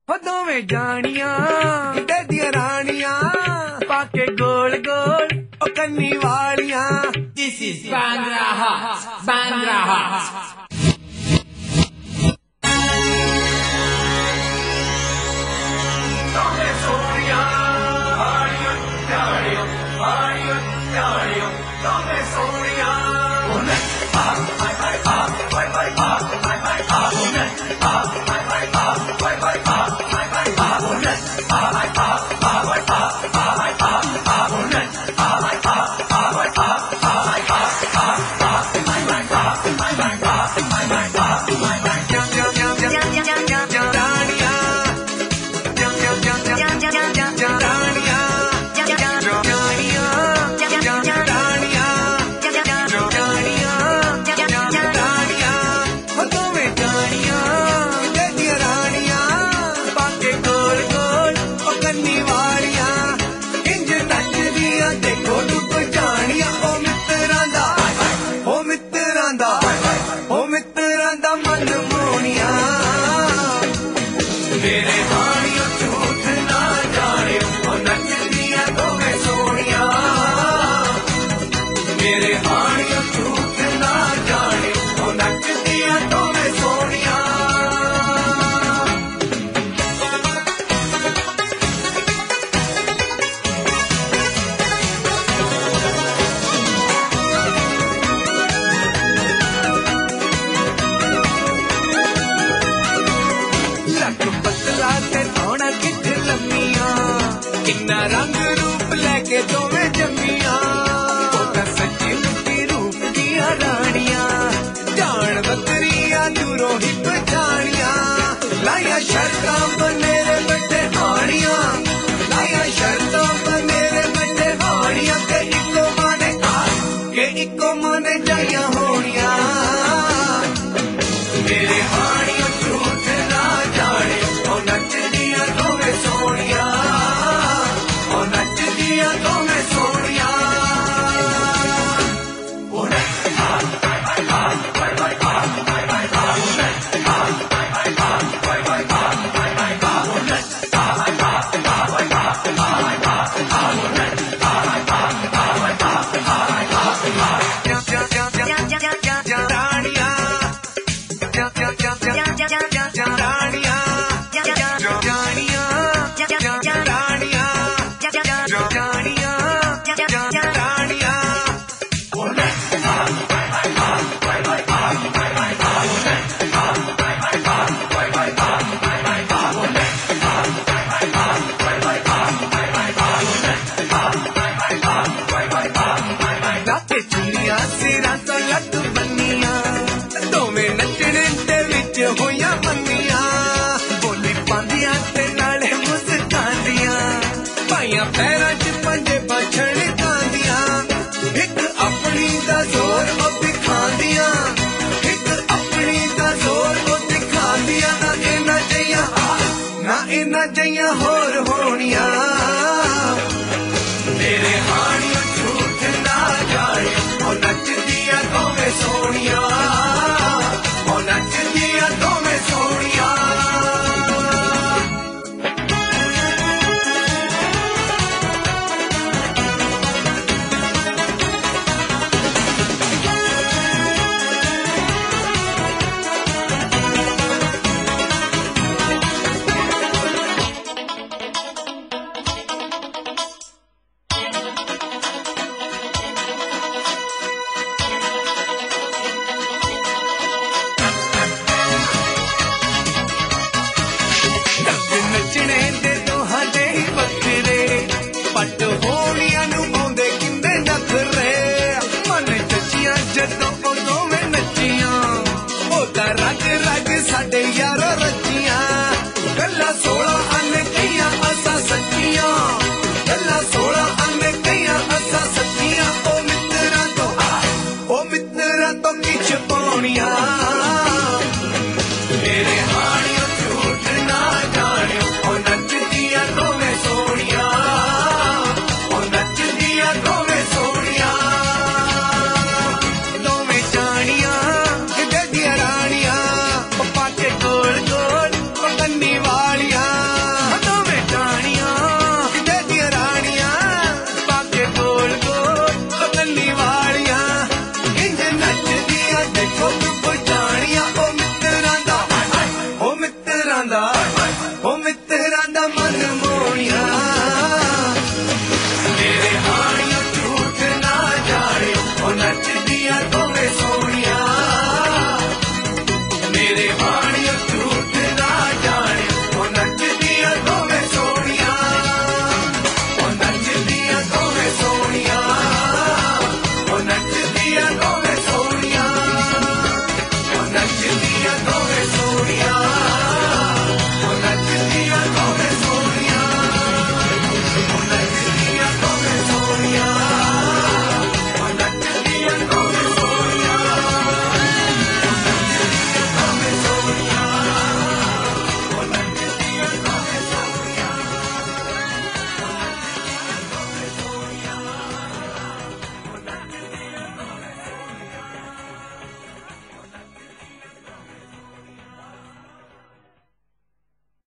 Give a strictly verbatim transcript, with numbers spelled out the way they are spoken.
हो दोवें जानियां किते दियां रानियां पाके गोल गोल ओ कन्नी वालियां। This is Bandra Hot, Bandra Hot. किन्ना रंग रूप लेके दोवें जम्मियां सच्ची मुट्टी रूप दिया रानियां जान बकरिया दूरों ही पछानियां लाया शर्तां बनेरे बड़े हानियां लाया शर्तां बनेरे बड़े हानियां के इको माने के इको माने जाया होनियां मेरे हानियों झूठ ना जाने ओ नच दिया दोवें सोनिया पैरां च पंजे बछड़ कांदियां एक अपनी दा जोर ओ दिखांदियां एक अपनी दा जोर ओ दिखांदियां ना इना जइयां ना इना जइयां होर होनियां मेरे हानियों झूठ ना जाने ओ नचदियां दोवें सोनियां ओ नचदियां दोवें सोनियां नचने